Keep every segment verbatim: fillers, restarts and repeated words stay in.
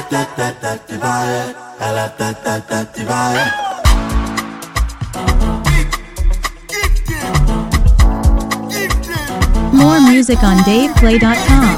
More music on dave play dot com.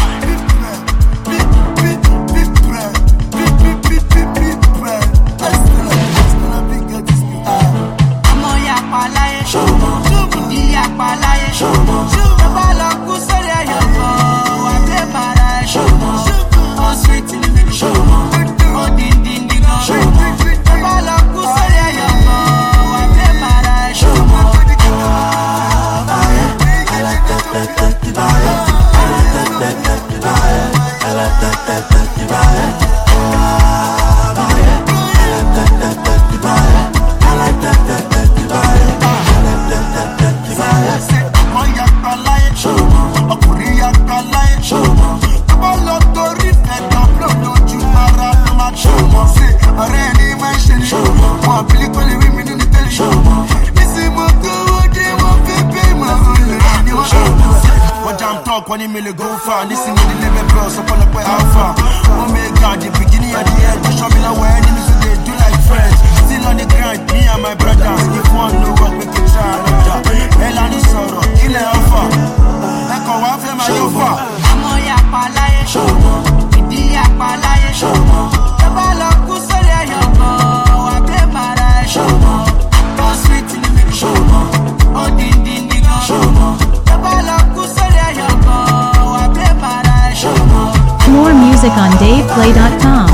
twenty million go far. Listen to the level bros up on the way alpha. Oh my god, the beginning and the end. Just show me now where enemies they do like friends. Still on the grind, me and my brothers. If one no work, we can try another. Hell and the sorrow, kill it alpha. Echo one for my alpha. Amo ya palaye, idi ya palaye. Tabalo kusole yoko, wabe mara. Oh sweet in the middle, oh din din din. Tabalo kusole yoko, wabe mara. More music on dave play dot com.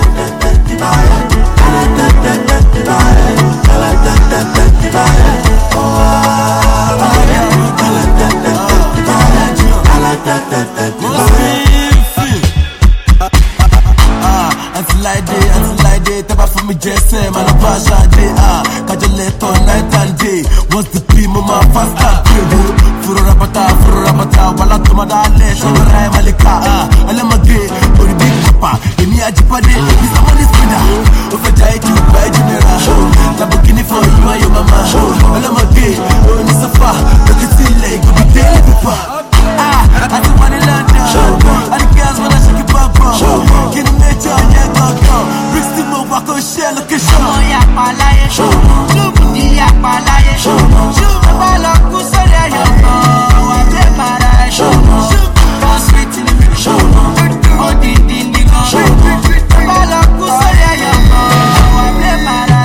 Until I day, until I day, tap for me just say, man, I'm pasha day, ah, Kajoleto night and day. Once the people, my fast and pray, Furu Rabata, Furu Rabata, Walla Tomadale, Shabara Malika, ah, Alamagay, or the big papa, Emi Ajipade, Mister Money Spinner, over Jai to buy General, Lamborghini for you, my mama, Alamagay, or Nisafa, but it's still like a big day, papa. Ah, I don't want to land down. I the girls when I shake it pop up. Get a match on your go-go. Bricks to move, I go share, look at show. Oh, ya palaye, idi ya palaye. Tabalo kusole yoko, wabe mara. Oh, sweet in the middle, oh, din din din. Tabalo kusole yoko, wabe mara.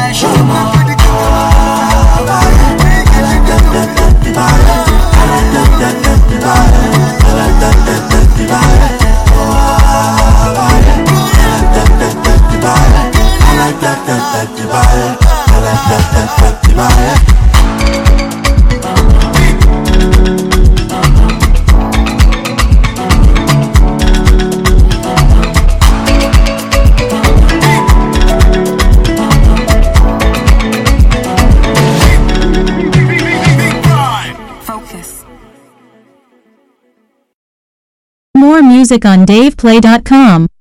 More music on dave play dot com.